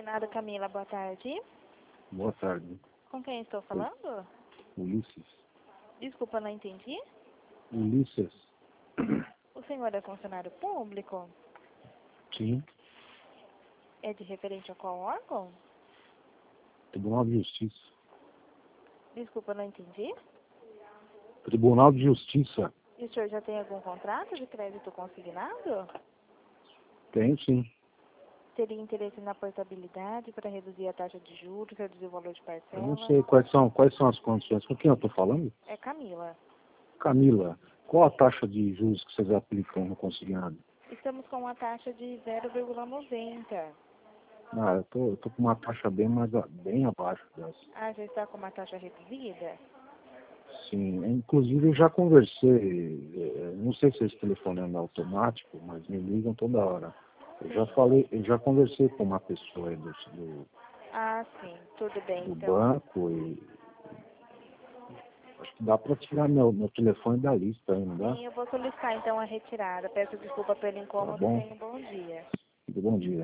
ar-condicionado Camila, boa tarde. Boa tarde. Com quem estou falando? Ulisses. Desculpa, não entendi. Ulisses. O senhor é funcionário público? Sim. É de referente a qual órgão? Tribunal de Justiça. Desculpa, não entendi. Tribunal de Justiça. E o senhor já tem algum contrato de crédito consignado? Tem sim. Teria interesse na portabilidade para reduzir a taxa de juros, reduzir o valor de parcela? Eu não sei quais são as condições. Com quem eu estou falando? É Camila. Camila, qual a taxa de juros que vocês aplicam no consignado? Estamos com uma taxa de 0,90. Ah, eu tô com uma taxa bem abaixo dessa. Ah, já está com uma taxa reduzida? Sim, inclusive eu já conversei, não sei se esse telefone é automático, mas me ligam toda hora. Eu já conversei com uma pessoa aí Ah, sim. Tudo bem, do então. banco e acho que dá para tirar meu telefone da lista aí, não dá? Sim, eu vou solicitar então a retirada. Peço desculpa pelo Tá incômodo e bom? tenha um bom dia. Bom dia.